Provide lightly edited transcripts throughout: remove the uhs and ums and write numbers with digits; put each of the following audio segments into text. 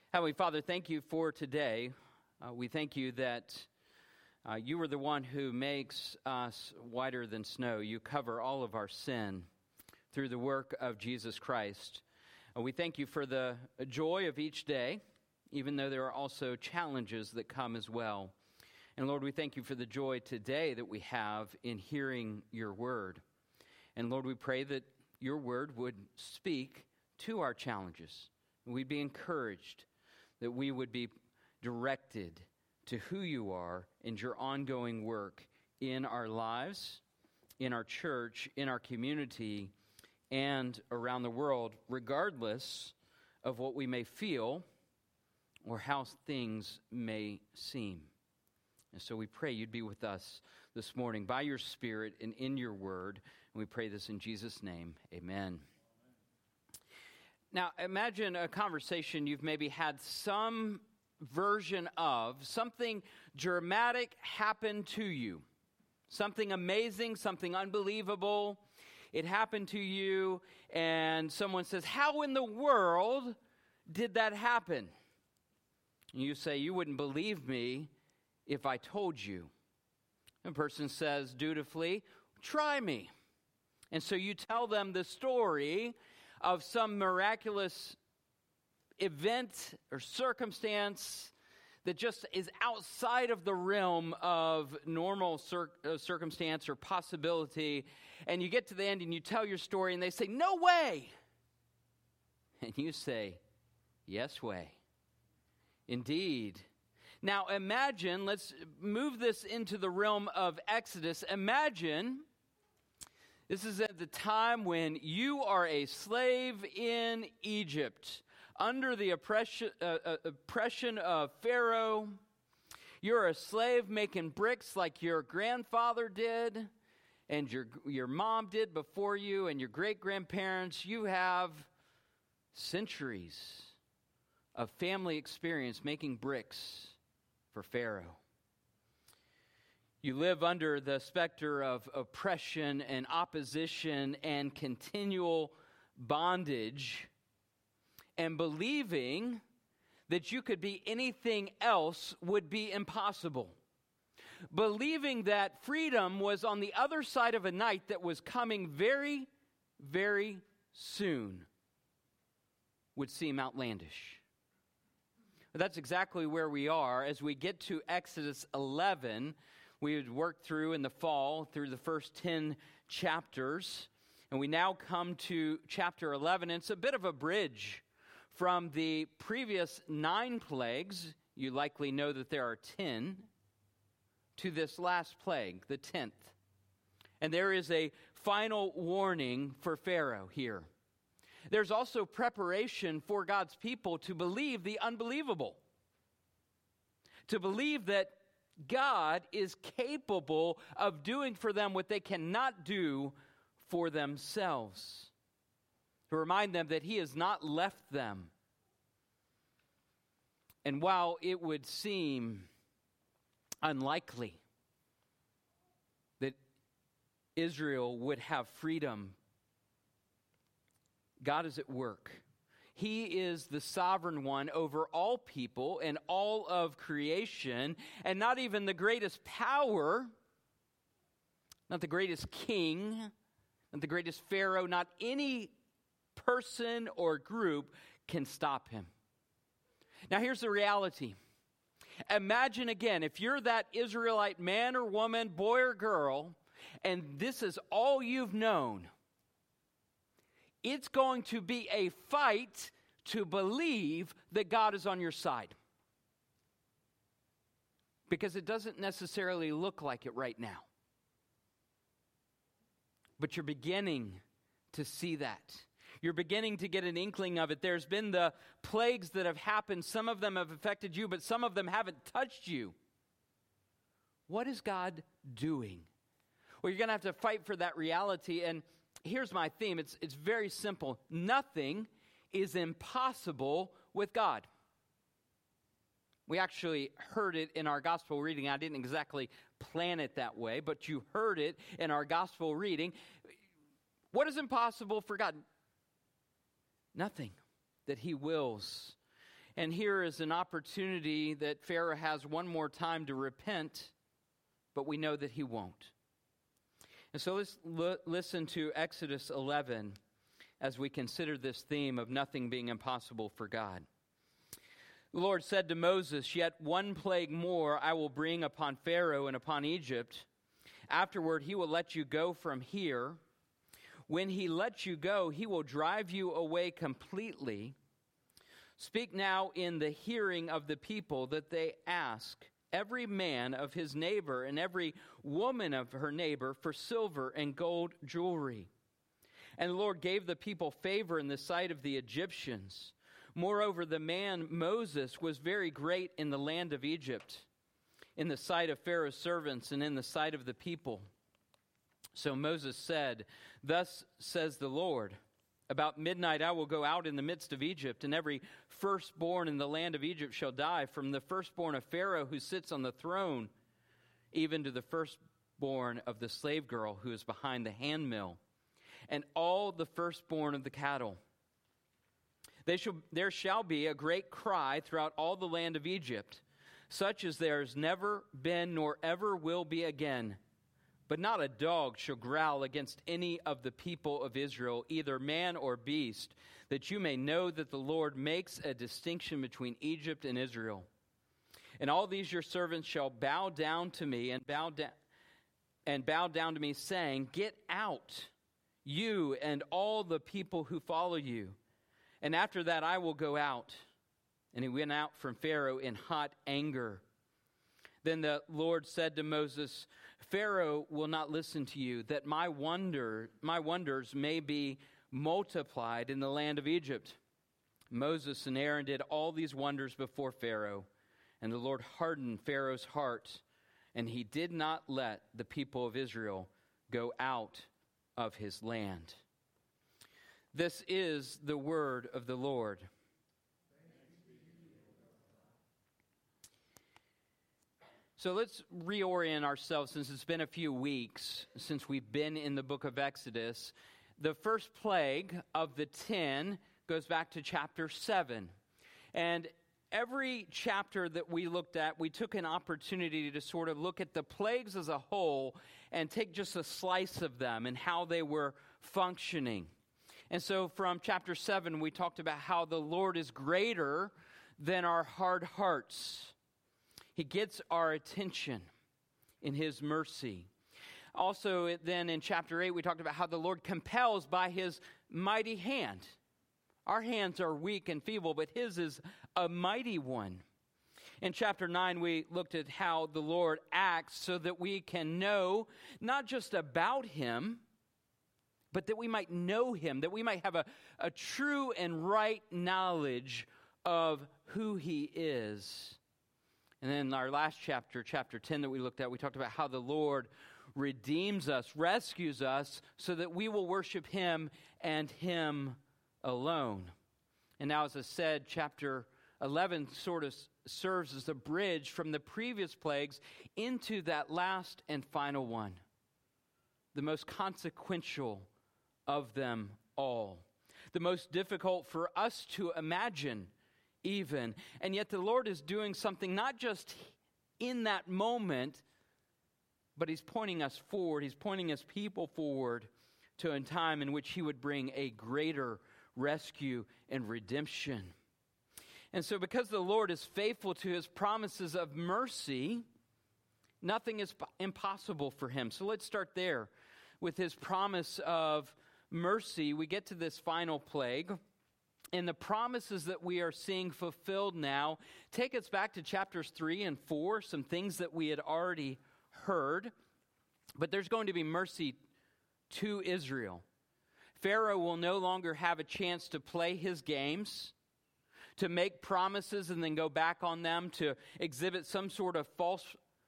Heavenly Father, thank you for today. We thank you that you are the one who makes us whiter than snow. You cover all of our sin through the work of Jesus Christ. We thank you for the joy of each day, even though there are also challenges that come as well. And Lord, we thank you for the joy today that we have in hearing your word. And Lord, we pray that your word would speak to our challenges. We'd be encouraged, that we would be directed to who you are and your ongoing work in our lives, in our church, in our community, and around the world, regardless of what we may feel or how things may seem. And so we pray you'd be with us this morning by your Spirit and in your word. And we pray this in Jesus' name. Amen. Now, imagine a conversation you've maybe had some version of, something dramatic happened to you, something amazing, something unbelievable. It happened to you, and someone says, "How in the world did that happen?" And you say, "You wouldn't believe me if I told you." And the person says dutifully, "Try me." And so you tell them the story of some miraculous event or circumstance that just is outside of the realm of normal circumstance or possibility. And you get to the end and you tell your story and they say, "No way." And you say, "Yes way. Indeed." Now imagine, let's move this into the realm of Exodus. Imagine this is at the time when you are a slave in Egypt, under the oppression of Pharaoh. You're a slave making bricks like your grandfather did, and your mom did before you, and your great-grandparents. You have centuries of family experience making bricks for Pharaoh. You live under the specter of oppression and opposition and continual bondage, and believing that you could be anything else would be impossible. Believing that freedom was on the other side of a night that was coming very, very soon would seem outlandish. But that's exactly where we are as we get to Exodus 11. We had worked through in the fall through the first 10 chapters, and we now come to chapter 11. And it's a bit of a bridge from the previous 9 plagues. You likely know that there are 10, to this last plague, the 10th. And there is a final warning for Pharaoh here. There's also preparation for God's people to believe the unbelievable, to believe that God is capable of doing for them what they cannot do for themselves. To remind them that He has not left them. And while it would seem unlikely that Israel would have freedom, God is at work. He is the sovereign one over all people and all of creation, and not even the greatest power, not the greatest king, not the greatest Pharaoh, not any person or group can stop him. Now here's the reality. Imagine again, if you're that Israelite man or woman, boy or girl, and this is all you've known, it's going to be a fight to believe that God is on your side. Because it doesn't necessarily look like it right now. But you're beginning to see that. You're beginning to get an inkling of it. There's been the plagues that have happened. Some of them have affected you, but some of them haven't touched you. What is God doing? Well, you're going to have to fight for that reality. And here's my theme. It's very simple. Nothing is impossible with God. We actually heard it in our gospel reading. I didn't exactly plan it that way, but you heard it in our gospel reading. What is impossible for God? Nothing that He wills. And here is an opportunity that Pharaoh has one more time to repent, but we know that he won't. And so let's listen to Exodus 11 as we consider this theme of nothing being impossible for God. The Lord said to Moses, "Yet one plague more I will bring upon Pharaoh and upon Egypt. Afterward he will let you go from here. When he lets you go, he will drive you away completely. Speak now in the hearing of the people that they ask every man of his neighbor and every woman of her neighbor for silver and gold jewelry." And the Lord gave the people favor in the sight of the Egyptians. Moreover, the man Moses was very great in the land of Egypt, in the sight of Pharaoh's servants and in the sight of the people. So Moses said, "Thus says the Lord, about midnight I will go out in the midst of Egypt, and every firstborn in the land of Egypt shall die, from the firstborn of Pharaoh who sits on the throne, even to the firstborn of the slave girl who is behind the handmill, and all the firstborn of the cattle. There shall be a great cry throughout all the land of Egypt, such as there has never been nor ever will be again. But not a dog shall growl against any of the people of Israel, either man or beast, that you may know that the Lord makes a distinction between Egypt and Israel. And all these your servants shall bow down to me and bow down to me, saying, 'Get out, you and all the people who follow you.' And after that I will go out." And he went out from Pharaoh in hot anger. Then the Lord said to Moses, "Pharaoh will not listen to you, that my wonders may be multiplied in the land of Egypt." Moses and Aaron did all these wonders before Pharaoh, and the Lord hardened Pharaoh's heart, and he did not let the people of Israel go out of his land. This is the word of the Lord. So let's reorient ourselves, since it's been a few weeks since we've been in the book of Exodus. The first plague of the 10 goes back to chapter 7. And every chapter that we looked at, we took an opportunity to sort of look at the plagues as a whole and take just a slice of them and how they were functioning. And so from chapter 7, we talked about how the Lord is greater than our hard hearts. He gets our attention in his mercy. Also, then in chapter 8, we talked about how the Lord compels by his mighty hand. Our hands are weak and feeble, but his is a mighty one. In chapter 9, we looked at how the Lord acts so that we can know not just about him, but that we might know him, that we might have a true and right knowledge of who he is. And then our last chapter, chapter 10 that we looked at, we talked about how the Lord redeems us, rescues us, so that we will worship him and him alone. And now, as I said, chapter 11 sort of serves as a bridge from the previous plagues into that last and final one, the most consequential of them all, the most difficult for us to imagine even. And yet the Lord is doing something not just in that moment, but he's pointing us forward. He's pointing his people forward to a time in which he would bring a greater rescue and redemption. And so because the Lord is faithful to his promises of mercy, nothing is impossible for him. So let's start there with his promise of mercy. We get to this final plague, and the promises that we are seeing fulfilled now take us back to chapters 3 and 4, some things that we had already heard. But there's going to be mercy to Israel. Pharaoh will no longer have a chance to play his games, to make promises and then go back on them, to exhibit some sort of false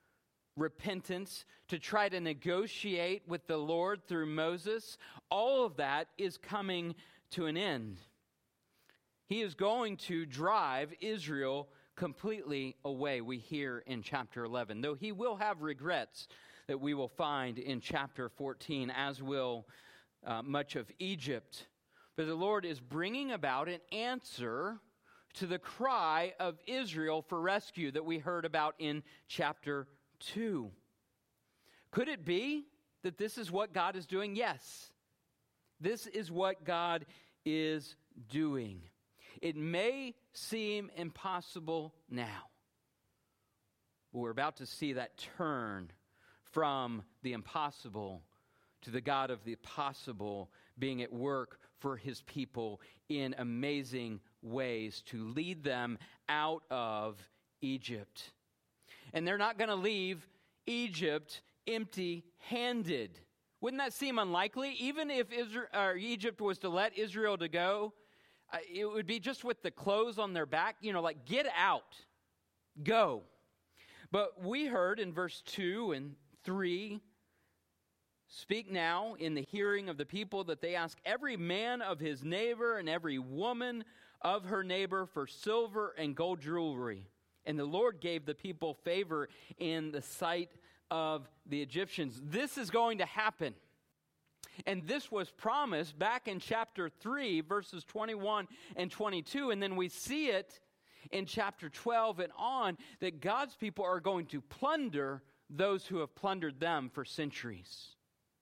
repentance, to try to negotiate with the Lord through Moses. All of that is coming to an end. He is going to drive Israel completely away, we hear in chapter 11, though he will have regrets that we will find in chapter 14, as will much of Egypt. But the Lord is bringing about an answer to the cry of Israel for rescue that we heard about in chapter 2. Could it be that this is what God is doing? Yes. This is what God is doing. It may seem impossible now, but we're about to see that turn from the impossible to the God of the possible being at work for his people in amazing ways to lead them out of Egypt. And they're not going to leave Egypt empty-handed. Wouldn't that seem unlikely? Even if Egypt was to let Israel to go, it would be just with the clothes on their back, like get out, go. But we heard in verse 2 and 3, speak now in the hearing of the people that they ask every man of his neighbor and every woman of her neighbor for silver and gold jewelry. And the Lord gave the people favor in the sight of the Egyptians. This is going to happen. And this was promised back in chapter 3, verses 21 and 22. And then we see it in chapter 12 and on, that God's people are going to plunder those who have plundered them for centuries.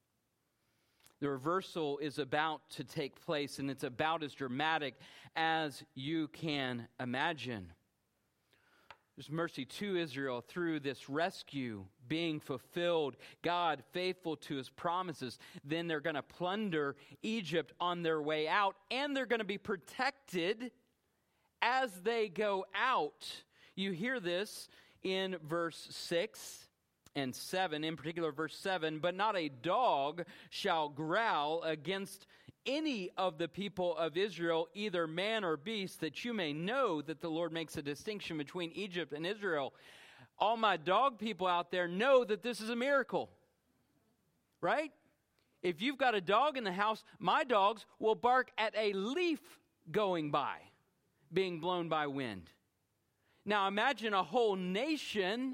The reversal is about to take place, and it's about as dramatic as you can imagine. There's mercy to Israel through this rescue being fulfilled, God faithful to his promises. Then they're going to plunder Egypt on their way out, and they're going to be protected as they go out. You hear this in verse 6 and 7, in particular verse 7, but not a dog shall growl against any of the people of Israel, either man or beast, that you may know that the Lord makes a distinction between Egypt and Israel. All my dog people out there know that this is a miracle, right? If you've got a dog in the house, my dogs will bark at a leaf going by, being blown by wind. Now imagine a whole nation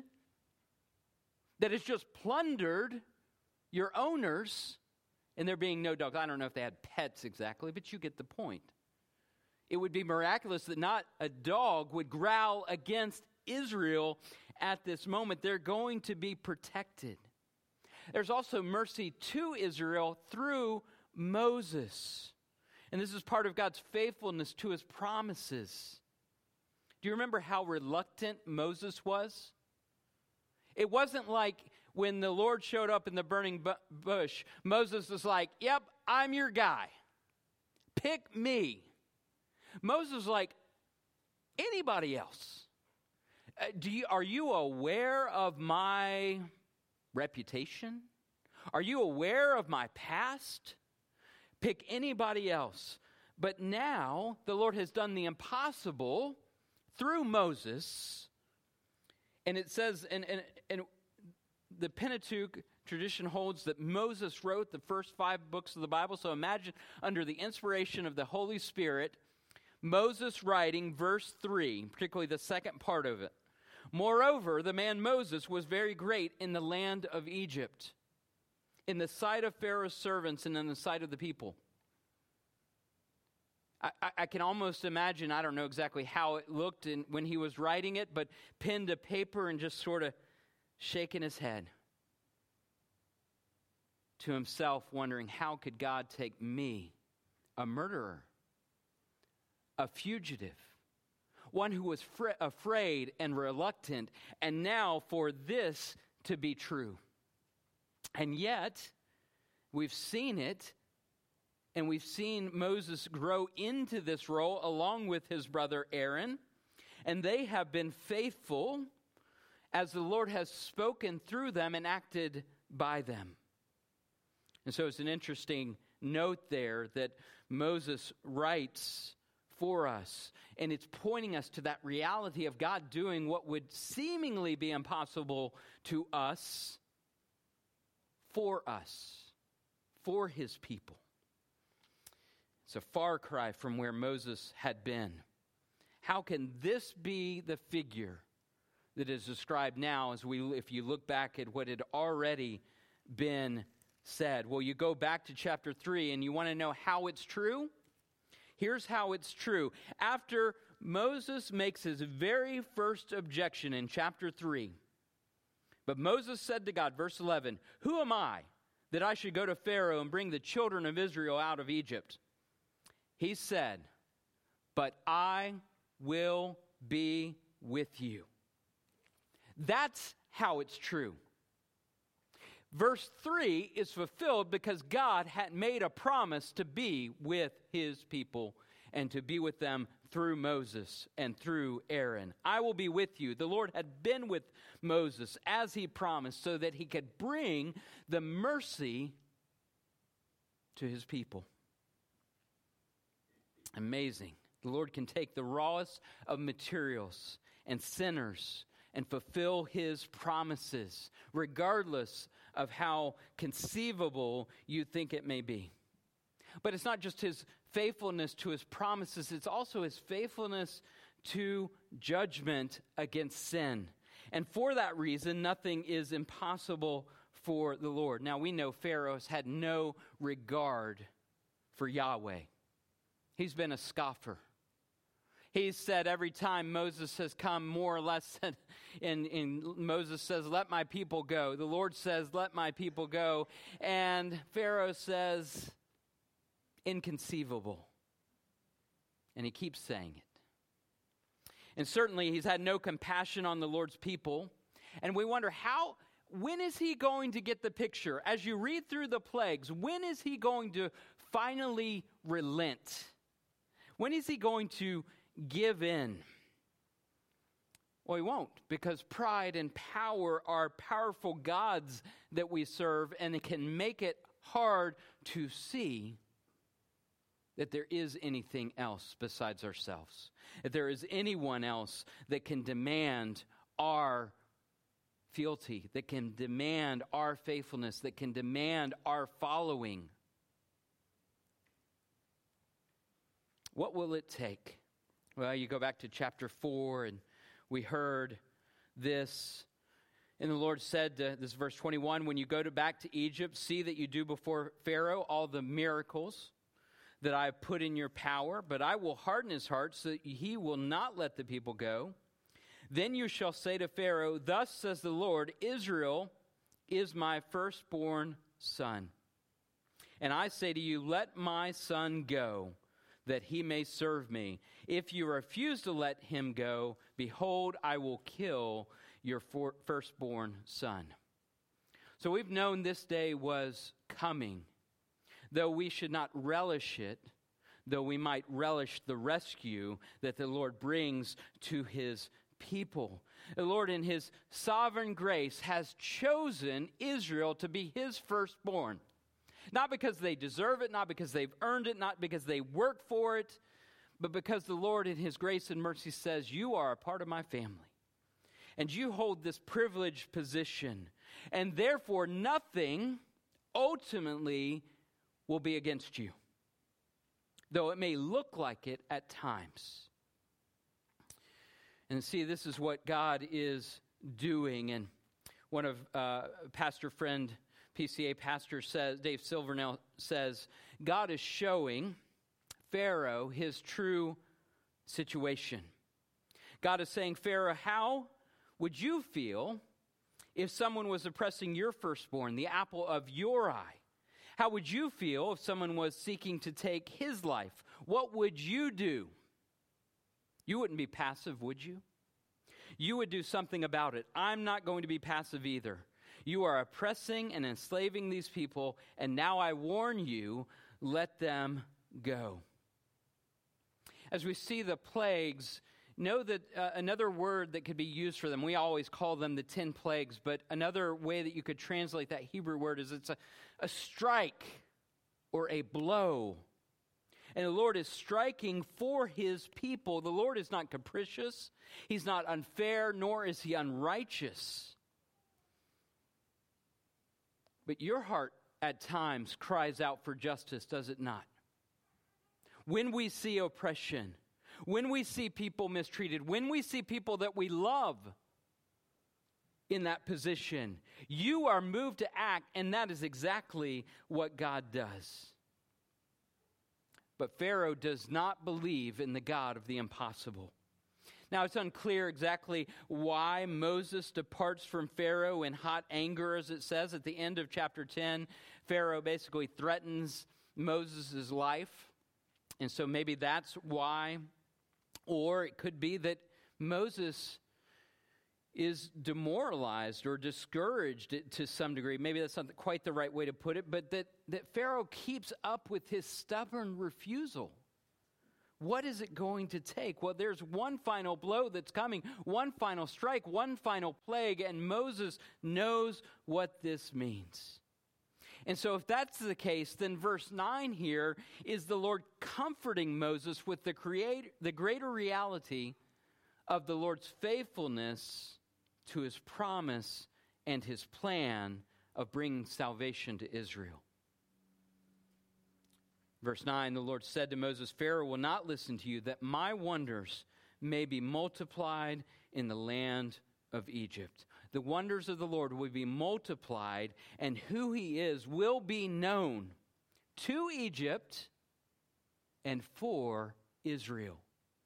that has just plundered your owners, and there being no dogs. I don't know if they had pets exactly, but you get the point. It would be miraculous that not a dog would growl against Israel at this moment. They're going to be protected. There's also mercy to Israel through Moses. And this is part of God's faithfulness to his promises. Do you remember how reluctant Moses was? It wasn't like when the Lord showed up in the burning bush, Moses was like, yep, I'm your guy. Pick me. Moses was like, anybody else? Are you aware of my reputation? Are you aware of my past? Pick anybody else. But now the Lord has done the impossible through Moses. And it says, and the Pentateuch tradition holds that Moses wrote the first 5 books of the Bible. So imagine under the inspiration of the Holy Spirit, Moses writing verse 3, particularly the second part of it. Moreover, the man Moses was very great in the land of Egypt, in the sight of Pharaoh's servants and in the sight of the people. I can almost imagine, I don't know exactly how it looked when he was writing it, but pen to paper and just sort of shaking his head to himself, wondering, how could God take me, a murderer, a fugitive, one who was afraid and reluctant, and now for this to be true? And yet, we've seen it. And we've seen Moses grow into this role along with his brother Aaron. And they have been faithful as the Lord has spoken through them and acted by them. And so it's an interesting note there that Moses writes for us. And it's pointing us to that reality of God doing what would seemingly be impossible to us, for his people. It's a far cry from where Moses had been. How can this be the figure that is described now if you look back at what had already been said? Well, you go back to chapter 3 and you want to know how it's true? Here's how it's true. After Moses makes his very first objection in chapter 3. But Moses said to God, verse 11, "Who am I that I should go to Pharaoh and bring the children of Israel out of Egypt?" He said, "But I will be with you." That's how it's true. Verse 3 is fulfilled because God had made a promise to be with his people and to be with them through Moses and through Aaron. I will be with you. The Lord had been with Moses as he promised so that he could bring the mercy to his people. Amazing. The Lord can take the rawest of materials and sinners and fulfill his promises, regardless of how conceivable you think it may be. But it's not just his faithfulness to his promises, it's also his faithfulness to judgment against sin. And for that reason, nothing is impossible for the Lord. Now, we know Pharaoh had no regard for Yahweh. He's been a scoffer. He's said every time Moses has come, more or less, and Moses says, "Let my people go." The Lord says, "Let my people go." And Pharaoh says, "Inconceivable." And he keeps saying it. And certainly he's had no compassion on the Lord's people. And we wonder when is he going to get the picture? As you read through the plagues, when is he going to finally relent? When is he going to give in? Well, he won't, because pride and power are powerful gods that we serve, and it can make it hard to see that there is anything else besides ourselves, that there is anyone else that can demand our fealty, that can demand our faithfulness, that can demand our following. What will it take? Well, you go back to chapter 4, and we heard this. And the Lord said, this is verse 21, "When you go back to Egypt, see that you do before Pharaoh all the miracles that I have put in your power, but I will harden his heart so that he will not let the people go. Then you shall say to Pharaoh, 'Thus says the Lord, Israel is my firstborn son. And I say to you, let my son go, that he may serve me. If you refuse to let him go, behold, I will kill your firstborn son.'" So we've known this day was coming. Though we should not relish it, though we might relish the rescue that the Lord brings to his people. The Lord, in his sovereign grace, has chosen Israel to be his firstborn. Not because they deserve it, not because they've earned it, not because they worked for it, but because the Lord in his grace and mercy says, "You are a part of my family. And you hold this privileged position. And therefore, nothing ultimately will be against you, though it may look like it at times." And see, this is what God is doing. And one of pastor friend, PCA pastor says, Dave Silvernell says, God is showing Pharaoh his true situation. God is saying, "Pharaoh, how would you feel if someone was oppressing your firstborn, the apple of your eye? How would you feel if someone was seeking to take his life? What would you do?" You wouldn't be passive, would you? You would do something about it. I'm not going to be passive either. You are oppressing and enslaving these people, and now I warn you, let them go. As we see the plagues, know that another word that could be used for them, we always call them the 10 plagues, but another way that you could translate that Hebrew word is it's a strike or a blow. And the Lord is striking for his people. The Lord is not capricious. He's not unfair, nor is he unrighteous. But your heart at times cries out for justice, does it not? When we see oppression, when we see people mistreated, when we see people that we love in that position, you are moved to act, and that is exactly what God does. But Pharaoh does not believe in the God of the impossible. Now, it's unclear exactly why Moses departs from Pharaoh in hot anger, as it says at the end of chapter 10. Pharaoh basically threatens Moses' life, and so maybe that's why. Or it could be that Moses is demoralized or discouraged to some degree. Maybe that's not quite the right way to put it, but that Pharaoh keeps up with his stubborn refusal. What is it going to take? Well, there's one final blow that's coming, one final strike, one final plague, and Moses knows what this means. And so if that's the case, then verse 9 here is the Lord comforting Moses with the greater reality of the Lord's faithfulness to his promise and his plan of bringing salvation to Israel. Verse 9, the Lord said to Moses, Pharaoh will not listen to you, that my wonders may be multiplied in the land of Egypt. The wonders of the Lord will be multiplied, and who he is will be known to Egypt and for Israel.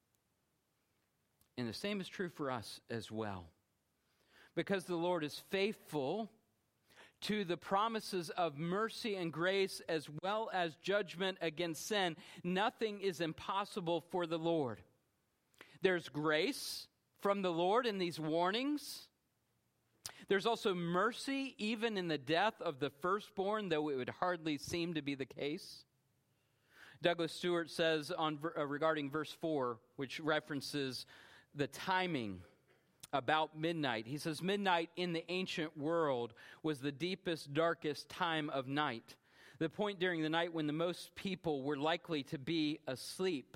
And the same is true for us as well. Because the Lord is faithful to the promises of mercy and grace as well as judgment against sin, nothing is impossible for the Lord. There's grace from the Lord in these warnings. There's also mercy even in the death of the firstborn, though it would hardly seem to be the case. Douglas Stewart says regarding verse 4, which references the timing about midnight. He says, midnight in the ancient world was the deepest, darkest time of night, the point during the night when the most people were likely to be asleep,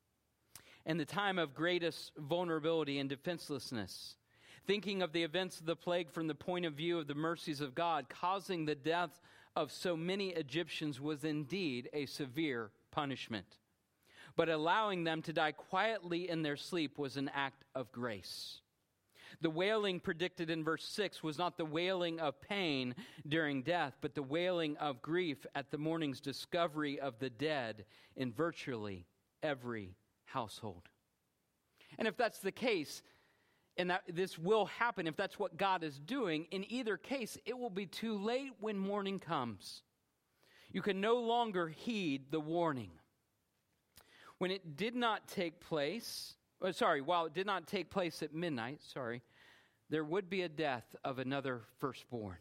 and the time of greatest vulnerability and defenselessness. Thinking of the events of the plague from the point of view of the mercies of God, causing the death of so many Egyptians was indeed a severe punishment. But allowing them to die quietly in their sleep was an act of grace. The wailing predicted in verse 6 was not the wailing of pain during death, but the wailing of grief at the morning's discovery of the dead in virtually every household. And if that's the case, and that this will happen, if that's what God is doing, in either case, it will be too late when morning comes. You can no longer heed the warning. When it did not take place, while it did not take place at midnight, there would be a death of another firstborn.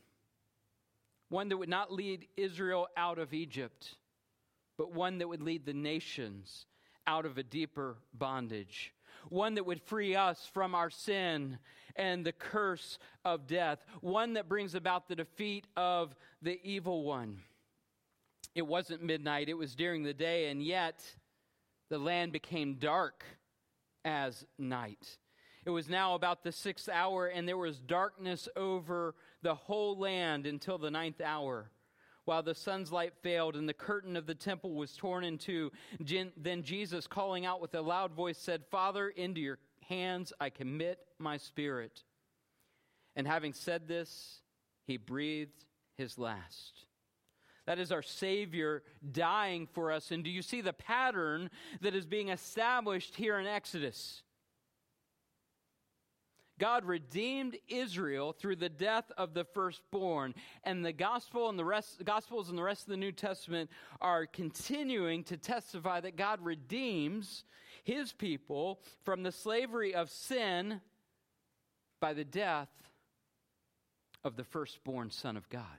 One that would not lead Israel out of Egypt, but one that would lead the nations out of a deeper bondage. One that would free us from our sin and the curse of death. One that brings about the defeat of the evil one. It wasn't midnight, it was during the day, and yet the land became dark as night. It was now about the 6th hour, and there was darkness over the whole land until the 9th hour. While the sun's light failed and the curtain of the temple was torn in two, then Jesus, calling out with a loud voice, said, Father, into your hands I commit my spirit. And having said this, he breathed his last. That is our Savior dying for us. And do you see the pattern that is being established here in Exodus? God redeemed Israel through the death of the firstborn, and the Gospels and the rest of the New Testament are continuing to testify that God redeems his people from the slavery of sin by the death of the firstborn Son of God.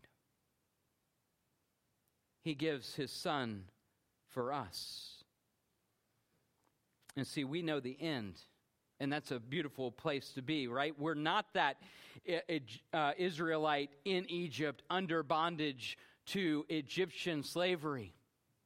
He gives his Son for us. And see, we know the end. And that's a beautiful place to be, right? We're not that Israelite in Egypt under bondage to Egyptian slavery.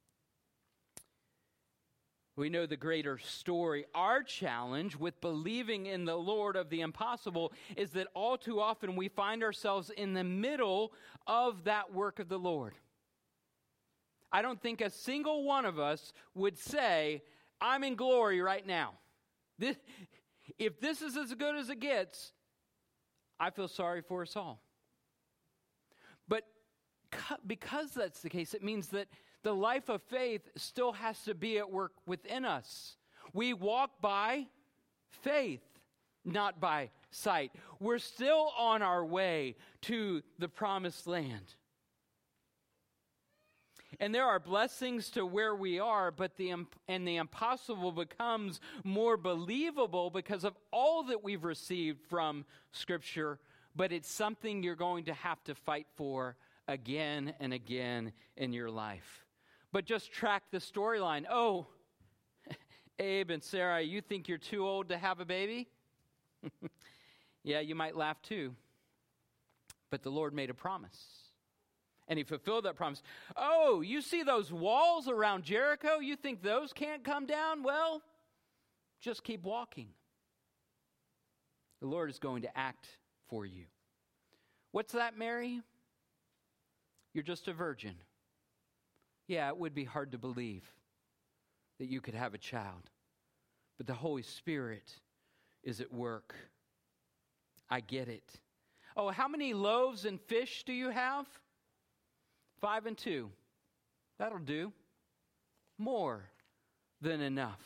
We know the greater story. Our challenge with believing in the Lord of the impossible is that all too often we find ourselves in the middle of that work of the Lord. I don't think a single one of us would say, I'm in glory right now. If this is as good as it gets, I feel sorry for us all. But because that's the case, it means that the life of faith still has to be at work within us. We walk by faith. not by sight. We're still on our way to the promised land. And there are blessings to where we are, but the impossible becomes more believable because of all that we've received from Scripture, but it's something you're going to have to fight for again and again in your life. But just track the storyline. Oh, Abe and Sarah, you think you're too old to have a baby? Yeah, you might laugh too. But the Lord made a promise. And he fulfilled that promise. Oh, you see those walls around Jericho? You think those can't come down? Well, just keep walking. The Lord is going to act for you. What's that, Mary? You're just a virgin. Yeah, it would be hard to believe that you could have a child. But the Holy Spirit is at work. I get it. Oh, how many loaves and fish do you have? 5 and 2. That'll do. More than enough.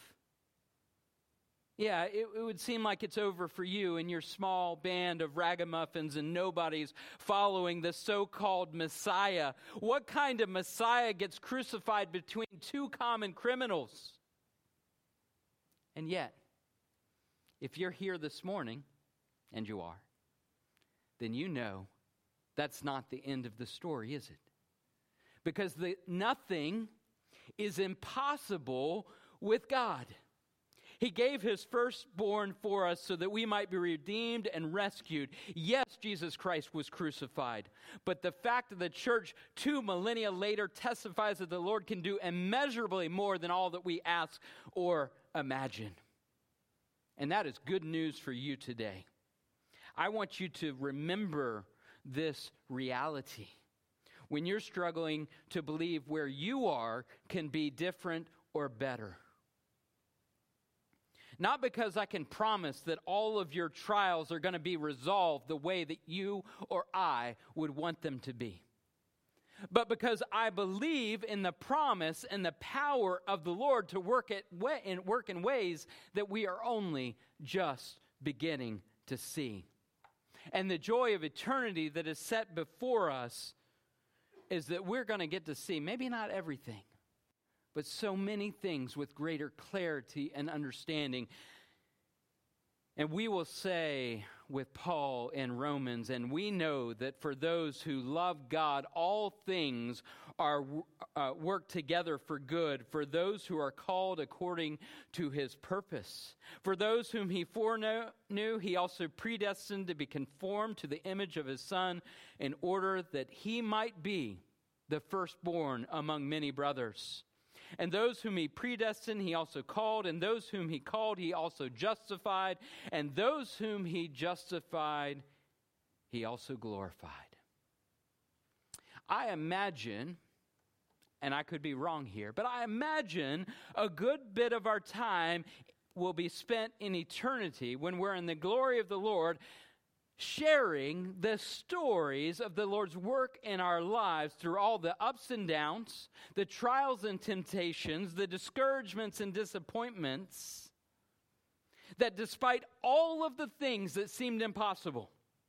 Yeah, it would seem like it's over for you and your small band of ragamuffins and nobodies following the so-called Messiah. What kind of Messiah gets crucified between two common criminals? And yet, if you're here this morning, and you are, then you know that's not the end of the story, is it? Because nothing is impossible with God. He gave his firstborn for us so that we might be redeemed and rescued. Yes, Jesus Christ was crucified. But the fact that the church 2 millennia later testifies that the Lord can do immeasurably more than all that we ask or imagine. And that is good news for you today. I want you to remember this reality. When you're struggling to believe where you are can be different or better. Not because I can promise that all of your trials are going to be resolved the way that you or I would want them to be. But because I believe in the promise and the power of the Lord to work in ways that we are only just beginning to see. And the joy of eternity that is set before us is that we're going to get to see, maybe not everything, but so many things with greater clarity and understanding. And we will say with Paul in Romans, and we know that for those who love God, all things are work together for good, for those who are called according to his purpose. For those whom he foreknew, he also predestined to be conformed to the image of his Son, in order that he might be the firstborn among many brothers. And those whom he predestined, he also called. And those whom he called, he also justified. And those whom he justified, he also glorified. I imagine, and I could be wrong here, but I imagine a good bit of our time will be spent in eternity when we're in the glory of the Lord, sharing the stories of the Lord's work in our lives through all the ups and downs, the trials and temptations, the discouragements and disappointments, that despite all of the things that seemed impossible,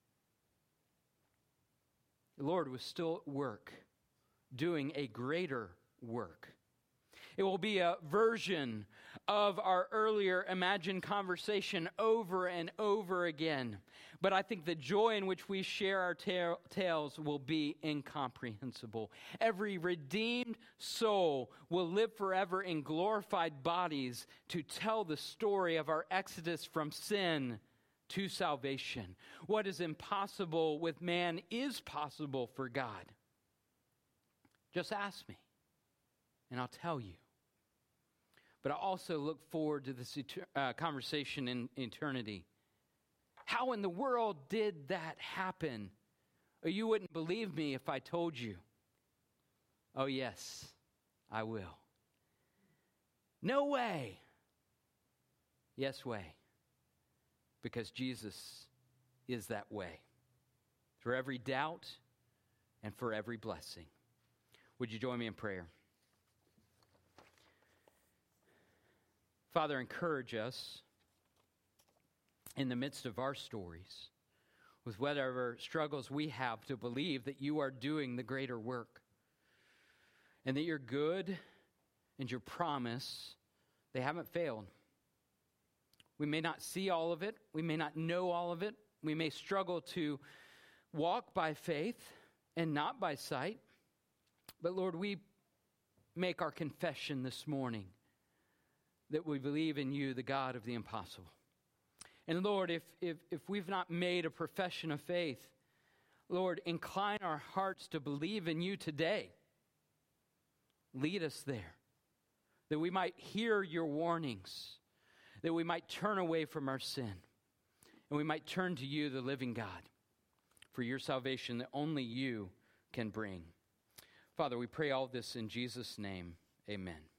the Lord was still at work, doing a greater work. It will be a version of our earlier imagined conversation over and over again. But I think the joy in which we share our tales will be incomprehensible. Every redeemed soul will live forever in glorified bodies to tell the story of our exodus from sin to salvation. What is impossible with man is possible for God. Just ask me, and I'll tell you. But I also look forward to this conversation in eternity. How in the world did that happen? Oh, you wouldn't believe me if I told you. Oh, yes, I will. No way. Yes, way. Because Jesus is that way. For every doubt and for every blessing. Would you join me in prayer? Father, encourage us in the midst of our stories, with whatever struggles we have, to believe that you are doing the greater work and that you're good and your promise, they haven't failed. We may not see all of it. We may not know all of it. We may struggle to walk by faith and not by sight. But Lord, we make our confession this morning that we believe in you, the God of the impossible. And Lord, if we've not made a profession of faith, Lord, incline our hearts to believe in you today. Lead us there, that we might hear your warnings, that we might turn away from our sin, and we might turn to you, the living God, for your salvation that only you can bring. Father, we pray all this in Jesus' name. Amen.